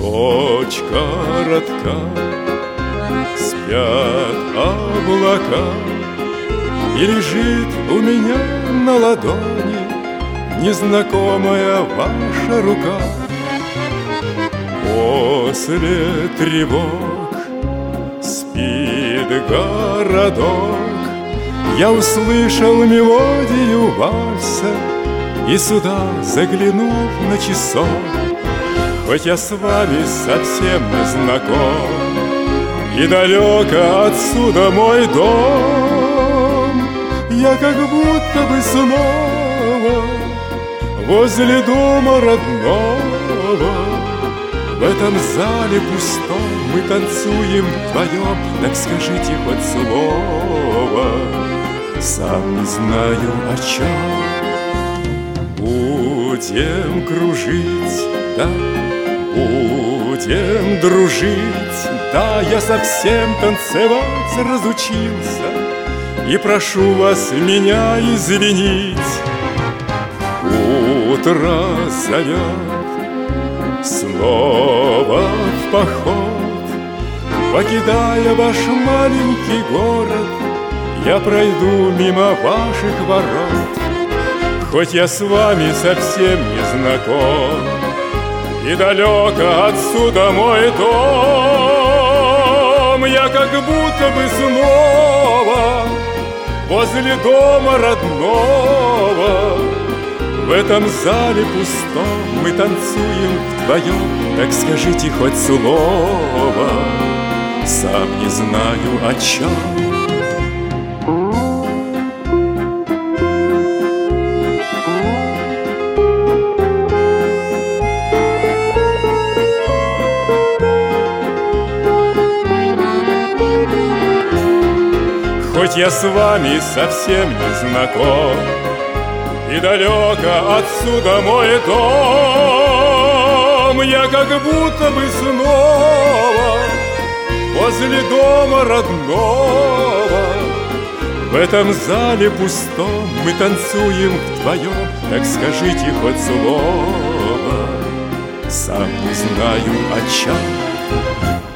Ночь коротка, спят облака, и лежит у меня на ладони незнакомая ваша рука. После тревог спит городок. Я услышал мелодию вальса и сюда заглянул на часок. Хоть я с вами совсем не знаком, и далеко отсюда мой дом, я как будто бы снова возле дома родного. В этом зале пустом мы танцуем вдвоем, так скажите хоть слово, сам не знаю о чем. Будем кружить, да, будем дружить, да, я совсем танцевать разучился, и прошу вас меня извинить. Утро зовет снова в поход. Покидая ваш маленький город, я пройду мимо ваших ворот. Хоть я с вами совсем не знаком, и далеко отсюда мой дом, я как будто бы снова возле дома родного. В этом зале пустом мы танцуем вдвоем, так скажите хоть слово, сам не знаю о чем. Хоть я с вами совсем не знаком, и далеко отсюда мой дом, я как будто бы снова возле дома родного. В этом зале пустом мы танцуем вдвоем, так скажите хоть слово, сам не знаю о чем.